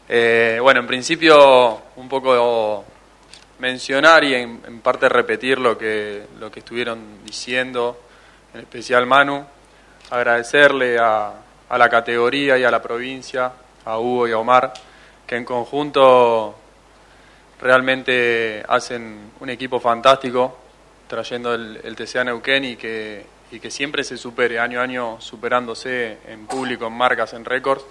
Bueno, en principio un poco mencionar y en parte repetir lo que estuvieron diciendo, en especial Manu, agradecerle a la categoría y a la provincia, a Hugo y a Omar, que en conjunto realmente hacen un equipo fantástico, trayendo el TCA Neuquén y que siempre se supere, año a año superándose en público, en marcas, en récords.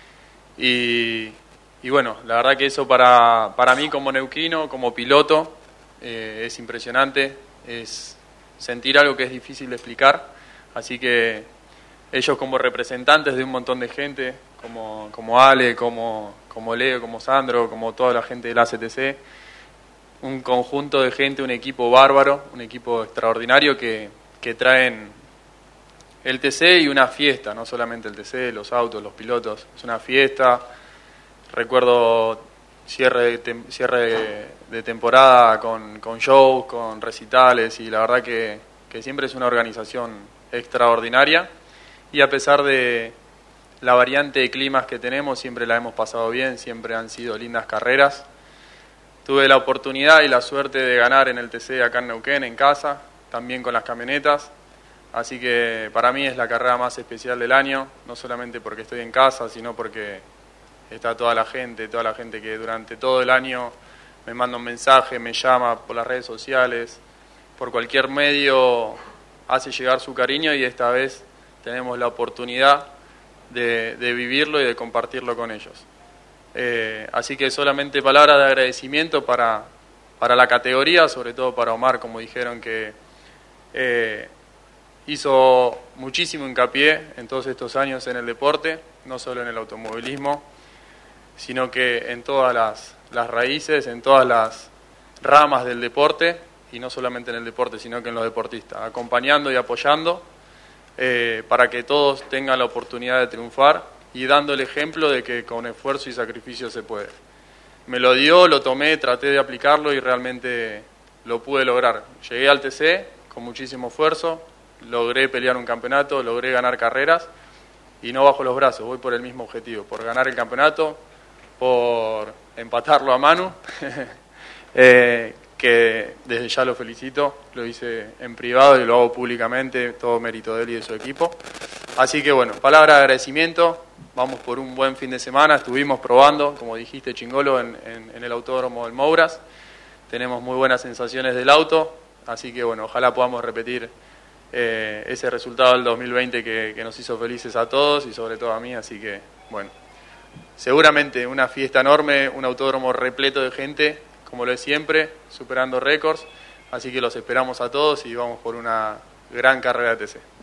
Y bueno, la verdad que eso para mí como neuquino, como piloto, es impresionante, es sentir algo que es difícil de explicar, así que ellos como representantes de un montón de gente, como Ale, como Leo, como Sandro, como toda la gente del ACTC, un conjunto de gente, un equipo bárbaro, un equipo extraordinario que traen el TC y una fiesta, no solamente el TC, los autos, los pilotos, es una fiesta. Recuerdo cierre de temporada con shows, con recitales, y la verdad que siempre es una organización extraordinaria, y a pesar de la variante de climas que tenemos, siempre la hemos pasado bien, siempre han sido lindas carreras. Tuve la oportunidad y la suerte de ganar en el TC acá en Neuquén, en casa, también con las camionetas, así que para mí es la carrera más especial del año, no solamente porque estoy en casa, sino porque está toda la gente que durante todo el año me manda un mensaje, me llama por las redes sociales, por cualquier medio hace llegar su cariño, y esta vez tenemos la oportunidad de vivirlo y de compartirlo con ellos. Así que solamente palabras de agradecimiento para la categoría, sobre todo para Omar, como dijeron, que hizo muchísimo hincapié en todos estos años en el deporte, no solo en el automovilismo, sino que en todas las raíces, en todas las ramas del deporte, y no solamente en el deporte, sino que en los deportistas, acompañando y apoyando para que todos tengan la oportunidad de triunfar y dando el ejemplo de que con esfuerzo y sacrificio se puede. Me lo dio, lo tomé, traté de aplicarlo y realmente lo pude lograr. Llegué al TC con muchísimo esfuerzo, logré pelear un campeonato, logré ganar carreras y no bajo los brazos, voy por el mismo objetivo, por ganar el campeonato, por empatarlo a Manu, que desde ya lo felicito, lo hice en privado y lo hago públicamente, todo mérito de él y de su equipo. Así que bueno, palabra de agradecimiento, vamos por un buen fin de semana, estuvimos probando, como dijiste Chingolo, en el autódromo del Mouras, tenemos muy buenas sensaciones del auto, así que bueno, ojalá podamos repetir ese resultado del 2020 que nos hizo felices a todos y sobre todo a mí, así que bueno. Seguramente una fiesta enorme, un autódromo repleto de gente, como lo es siempre, superando récords, así que los esperamos a todos y vamos por una gran carrera de TC.